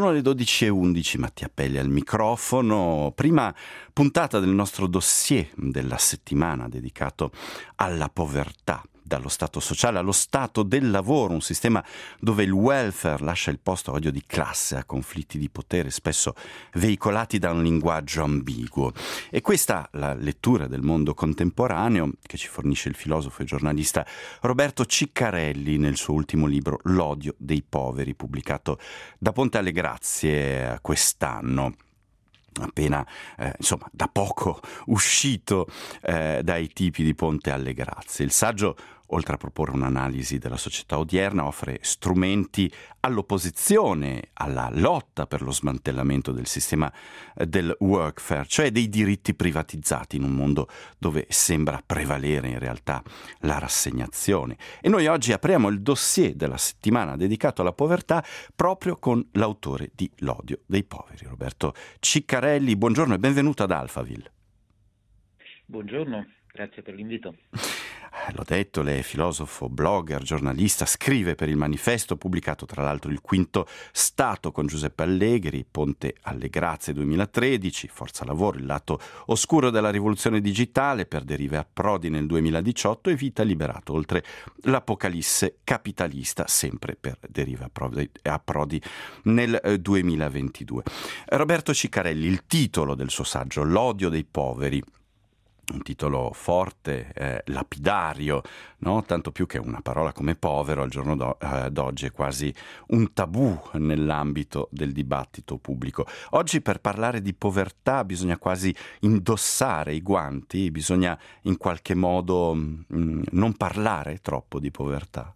Sono le 12:11, Mattia Pelli al microfono. Prima puntata del nostro dossier della settimana dedicato alla povertà, dallo stato sociale allo stato del lavoro, un sistema dove il welfare lascia il posto a odio di classe, a conflitti di potere, spesso veicolati da un linguaggio ambiguo. E questa la lettura del mondo contemporaneo che ci fornisce il filosofo e giornalista Roberto Ciccarelli nel suo ultimo libro L'odio dei poveri, pubblicato da Ponte alle Grazie quest'anno. Appena, da poco uscito dai tipi di Ponte alle Grazie. Il saggio, oltre a proporre un'analisi della società odierna, offre strumenti all'opposizione, alla lotta per lo smantellamento del sistema del workfare, cioè dei diritti privatizzati in un mondo dove sembra prevalere in realtà la rassegnazione. E noi oggi apriamo il dossier della settimana dedicato alla povertà proprio con l'autore di L'odio dei poveri, Roberto Ciccarelli. Buongiorno e benvenuto ad Alphaville. Buongiorno, grazie per l'invito. L'ho detto, lei è filosofo, blogger, giornalista, scrive per il Manifesto, pubblicato tra l'altro Il Quinto Stato con Giuseppe Allegri, Ponte alle Grazie 2013, Forza Lavoro, il lato oscuro della rivoluzione digitale, per Derive e Approdi nel 2018 e Vita Liberato, oltre l'apocalisse capitalista, sempre per Derive e Approdi nel 2022. Roberto Ciccarelli, il titolo del suo saggio, L'odio dei poveri, un titolo forte, lapidario, no? Tanto più che una parola come povero al giorno d'oggi è quasi un tabù nell'ambito del dibattito pubblico. Oggi per parlare di povertà bisogna quasi indossare i guanti, bisogna in qualche modo non parlare troppo di povertà.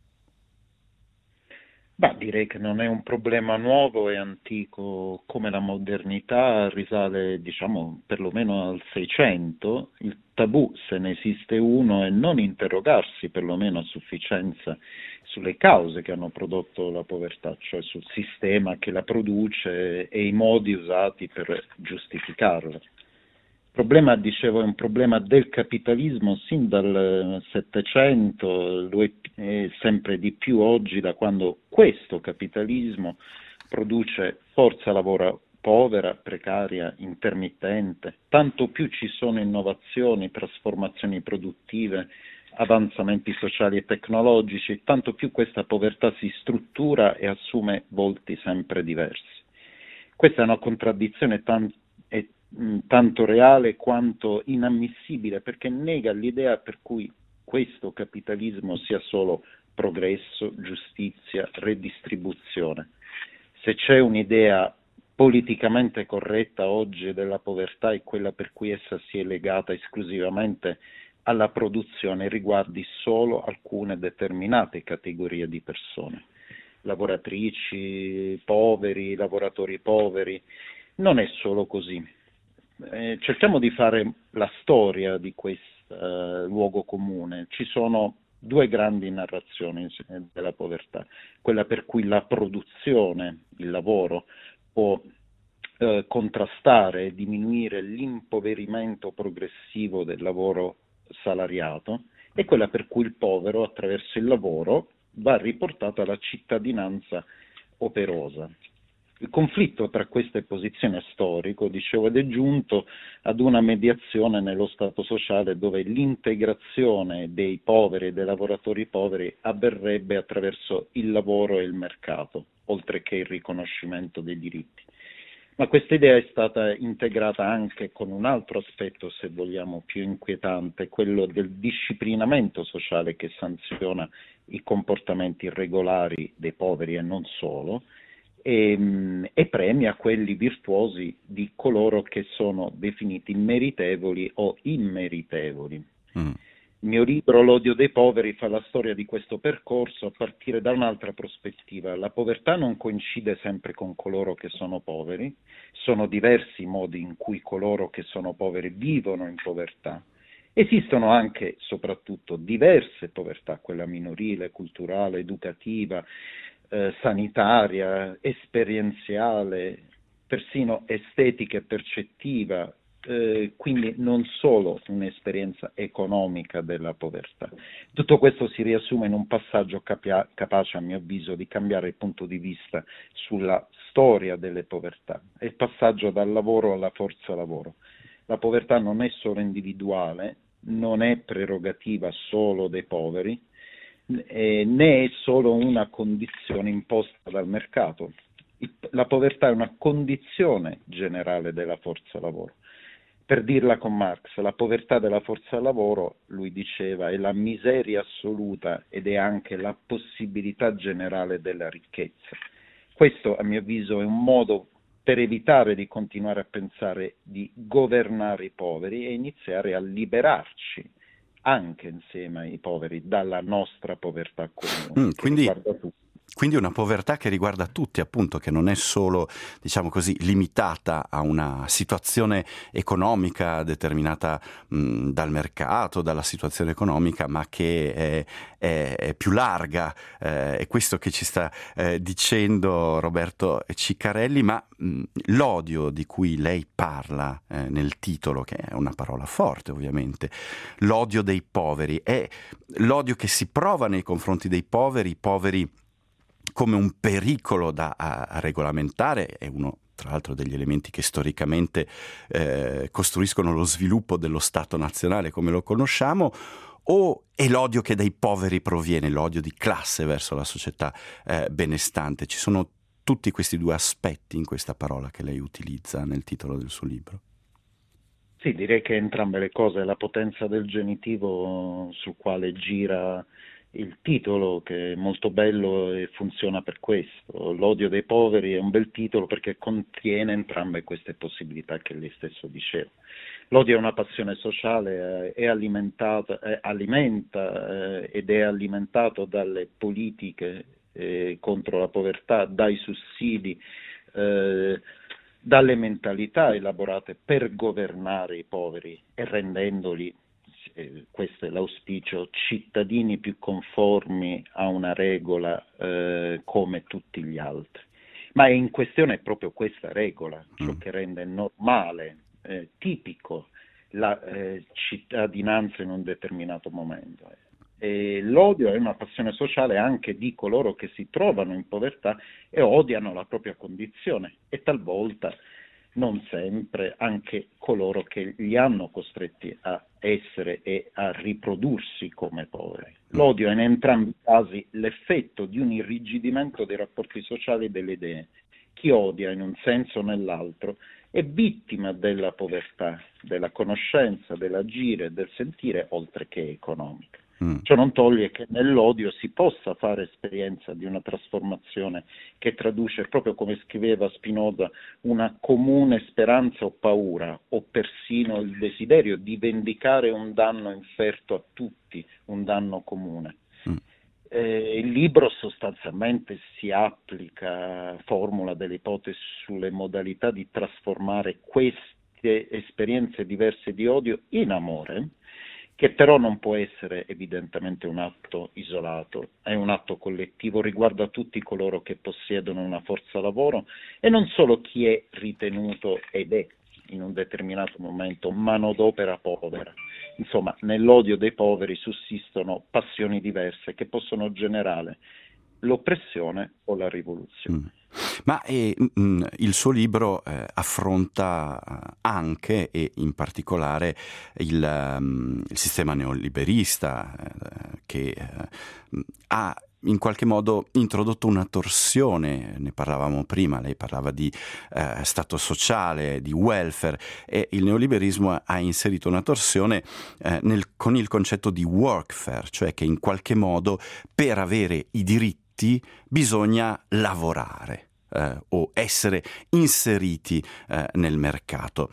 Direi che non è un problema nuovo e antico come la modernità, risale, perlomeno al Seicento. Il tabù, se ne esiste uno, è non interrogarsi perlomeno a sufficienza sulle cause che hanno prodotto la povertà, cioè sul sistema che la produce e i modi usati per giustificarla. Il problema, dicevo, è un problema del capitalismo sin dal Settecento, lo è sempre di più oggi da quando questo capitalismo produce forza lavoro povera, precaria, intermittente. Tanto più ci sono innovazioni, trasformazioni produttive, avanzamenti sociali e tecnologici, tanto più questa povertà si struttura e assume volti sempre diversi. Questa è una contraddizione tanto reale quanto inammissibile, perché nega l'idea per cui questo capitalismo sia solo progresso, giustizia, redistribuzione. Se c'è un'idea politicamente corretta oggi della povertà è quella per cui essa si è legata esclusivamente alla produzione e riguardi solo alcune determinate categorie di persone, lavoratrici poveri, lavoratori poveri. Non è solo così. Cerchiamo di fare la storia di questo luogo comune. Ci sono due grandi narrazioni della povertà, quella per cui la produzione, il lavoro, può contrastare e diminuire l'impoverimento progressivo del lavoro salariato, e quella per cui il povero, attraverso il lavoro, va riportato alla cittadinanza operosa. Il conflitto tra queste posizioni è storico, dicevo, ed è giunto ad una mediazione nello Stato sociale dove l'integrazione dei poveri e dei lavoratori poveri avverrebbe attraverso il lavoro e il mercato, oltre che il riconoscimento dei diritti. Ma questa idea è stata integrata anche con un altro aspetto, se vogliamo, più inquietante, quello del disciplinamento sociale che sanziona i comportamenti irregolari dei poveri e non solo, e premia quelli virtuosi di coloro che sono definiti meritevoli o immeritevoli. Il mio libro L'odio dei poveri fa la storia di questo percorso a partire da un'altra prospettiva. La povertà non coincide sempre con coloro che sono poveri, sono diversi i modi in cui coloro che sono poveri vivono in povertà. Esistono anche, soprattutto, diverse povertà, quella minorile, culturale, educativa, sanitaria, esperienziale, persino estetica e percettiva, quindi non solo un'esperienza economica della povertà. Tutto questo si riassume in un passaggio capace, a mio avviso, di cambiare il punto di vista sulla storia delle povertà, è il passaggio dal lavoro alla forza lavoro. La povertà non è solo individuale, non è prerogativa solo dei poveri, né è solo una condizione imposta dal mercato. La povertà è una condizione generale della forza lavoro. Per dirla con Marx, la povertà della forza lavoro, lui diceva, è la miseria assoluta ed è anche la possibilità generale della ricchezza. Questo, a mio avviso, è un modo per evitare di continuare a pensare di governare i poveri e iniziare a liberarci anche insieme ai poveri dalla nostra povertà comune, che riguarda tutti. Quindi una povertà che riguarda tutti, appunto, che non è solo, diciamo così, limitata a una situazione economica determinata dal mercato, dalla situazione economica, ma che è più larga. È questo che ci sta dicendo Roberto Ciccarelli, ma l'odio di cui lei parla nel titolo, che è una parola forte ovviamente, l'odio dei poveri, è l'odio che si prova nei confronti dei poveri come un pericolo da a regolamentare, è uno tra l'altro degli elementi che storicamente costruiscono lo sviluppo dello Stato nazionale come lo conosciamo, o è l'odio che dai poveri proviene, l'odio di classe verso la società benestante? Ci sono tutti questi due aspetti in questa parola che lei utilizza nel titolo del suo libro. Sì, direi che entrambe le cose, la potenza del genitivo sul quale gira il titolo, che è molto bello e funziona per questo. L'odio dei poveri è un bel titolo perché contiene entrambe queste possibilità che lei stesso diceva. L'odio è una passione sociale, alimenta ed è alimentato dalle politiche contro la povertà, dai sussidi, dalle mentalità elaborate per governare i poveri e rendendoli, questo è l'auspicio, cittadini più conformi a una regola come tutti gli altri. Ma in questione è proprio questa regola, ciò che rende normale, tipico, la cittadinanza in un determinato momento. E l'odio è una passione sociale anche di coloro che si trovano in povertà e odiano la propria condizione e talvolta, non sempre, anche coloro che li hanno costretti a essere e a riprodursi come poveri. L'odio è in entrambi i casi l'effetto di un irrigidimento dei rapporti sociali e delle idee. Chi odia in un senso o nell'altro è vittima della povertà, della conoscenza, dell'agire, del sentire, oltre che economica. Ciò non toglie che nell'odio si possa fare esperienza di una trasformazione che traduce, proprio come scriveva Spinoza, una comune speranza o paura, o persino il desiderio di vendicare un danno inferto a tutti, un danno comune. Il libro sostanzialmente si applica, formula delle ipotesi sulle modalità di trasformare queste esperienze diverse di odio in amore, che però non può essere evidentemente un atto isolato, è un atto collettivo, riguarda tutti coloro che possiedono una forza lavoro e non solo chi è ritenuto ed è in un determinato momento manodopera povera. Insomma, nell'odio dei poveri sussistono passioni diverse che possono generare l'oppressione o la rivoluzione. Ma il suo libro affronta anche e in particolare il sistema neoliberista che ha in qualche modo introdotto una torsione, ne parlavamo prima, lei parlava di stato sociale, di welfare, e il neoliberismo ha inserito una torsione con il concetto di workfare, cioè che in qualche modo per avere i diritti bisogna lavorare. O essere inseriti nel mercato.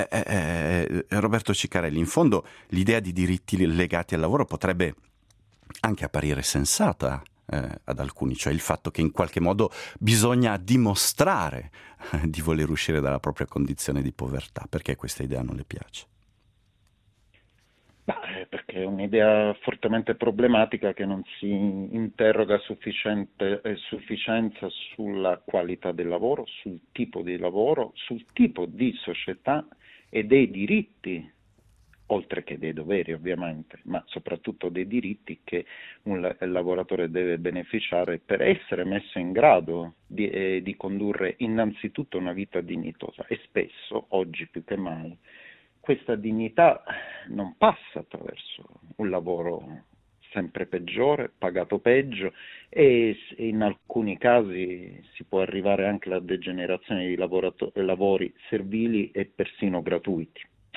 Roberto Ciccarelli, in fondo l'idea di diritti legati al lavoro potrebbe anche apparire sensata ad alcuni, cioè il fatto che in qualche modo bisogna dimostrare di voler uscire dalla propria condizione di povertà. Perché questa idea non le piace? Perché è un'idea fortemente problematica che non si interroga a sufficienza sulla qualità del lavoro, sul tipo di lavoro, sul tipo di società e dei diritti oltre che dei doveri ovviamente, ma soprattutto dei diritti che il lavoratore deve beneficiare per essere messo in grado di condurre innanzitutto una vita dignitosa, e spesso, oggi più che mai, questa dignità non passa attraverso un lavoro sempre peggiore, pagato peggio, e in alcuni casi si può arrivare anche alla degenerazione di lavori servili e persino gratuiti.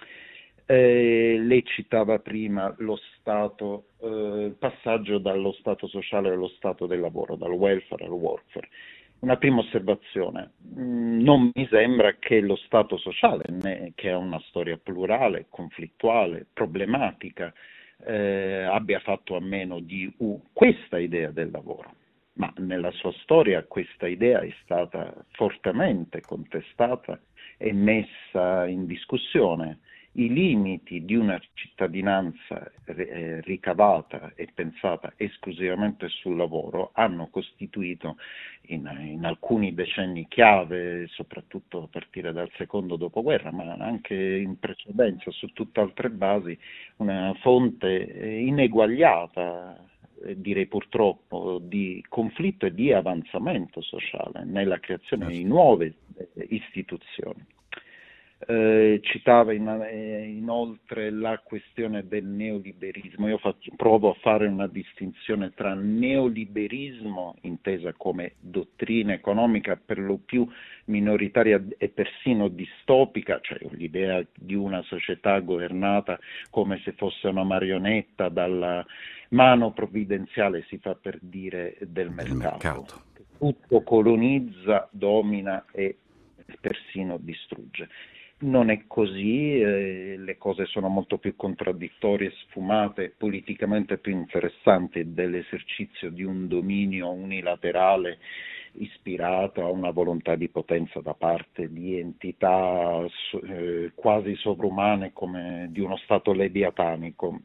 Lei citava prima lo Stato, il passaggio dallo Stato sociale allo Stato del lavoro, dal welfare al workfare. Una prima osservazione: non mi sembra che lo Stato sociale, che ha una storia plurale, conflittuale, problematica, abbia fatto a meno di questa idea del lavoro, ma nella sua storia questa idea è stata fortemente contestata e messa in discussione. I limiti di una cittadinanza ricavata e pensata esclusivamente sul lavoro hanno costituito in alcuni decenni chiave, soprattutto a partire dal secondo dopoguerra, ma anche in precedenza su tutte altre basi, una fonte ineguagliata, direi purtroppo, di conflitto e di avanzamento sociale nella creazione di nuove istituzioni. Citava inoltre la questione del neoliberismo. Io provo a fare una distinzione tra neoliberismo, intesa come dottrina economica per lo più minoritaria e persino distopica, cioè l'idea di una società governata come se fosse una marionetta dalla mano provvidenziale, si fa per dire, del mercato. Tutto colonizza, domina e persino distrugge. Non è così, le cose sono molto più contraddittorie, sfumate, politicamente più interessanti dell'esercizio di un dominio unilaterale ispirato a una volontà di potenza da parte di entità quasi sovrumane come di uno Stato leviatanico.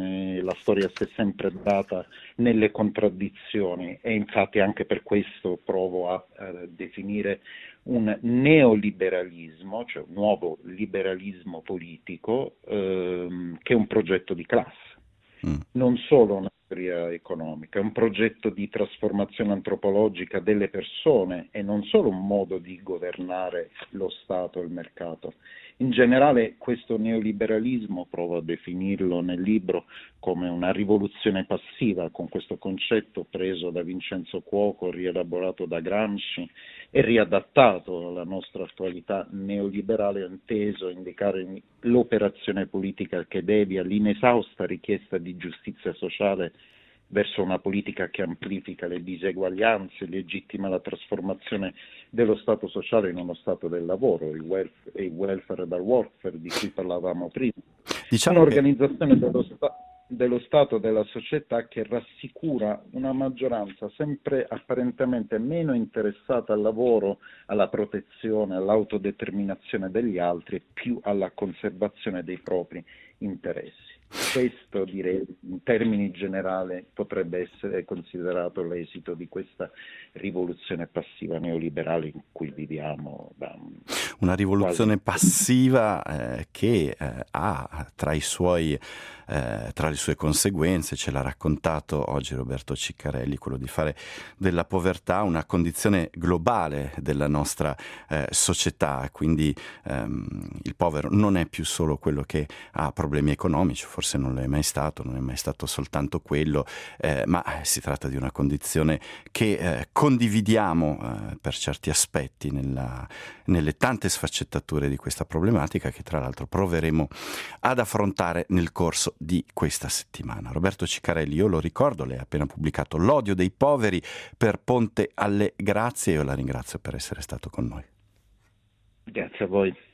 La storia si è sempre data nelle contraddizioni, e infatti anche per questo provo a definire un neoliberalismo, cioè un nuovo liberalismo politico, che è un progetto di classe. Non solo una teoria economica, è un progetto di trasformazione antropologica delle persone e non solo un modo di governare lo Stato e il mercato. In generale questo neoliberalismo, provo a definirlo nel libro come una rivoluzione passiva, con questo concetto preso da Vincenzo Cuoco, rielaborato da Gramsci e riadattato alla nostra attualità neoliberale, inteso a indicare l'operazione politica che devia l'inesausta richiesta di giustizia sociale verso una politica che amplifica le diseguaglianze, legittima la trasformazione dello Stato sociale in uno Stato del lavoro, il welfare dal workfare di cui parlavamo prima. Diciamo un'organizzazione dello Stato, della società, che rassicura una maggioranza sempre apparentemente meno interessata al lavoro, alla protezione, all'autodeterminazione degli altri e più alla conservazione dei propri interessi. Questo, direi, in termini generali, potrebbe essere considerato l'esito di questa rivoluzione passiva neoliberale in cui viviamo da una rivoluzione passiva che ha tra le sue conseguenze, ce l'ha raccontato oggi Roberto Ciccarelli, quello di fare della povertà una condizione globale della nostra società. Quindi il povero non è più solo quello che ha problemi economici, forse non è mai stato soltanto quello, ma si tratta di una condizione che condividiamo per certi aspetti nelle tante sfaccettature di questa problematica, che tra l'altro proveremo ad affrontare nel corso di questa settimana. Roberto Ciccarelli, io lo ricordo, lei ha appena pubblicato L'odio dei poveri per Ponte alle Grazie. Io la ringrazio per essere stato con noi. Grazie a voi.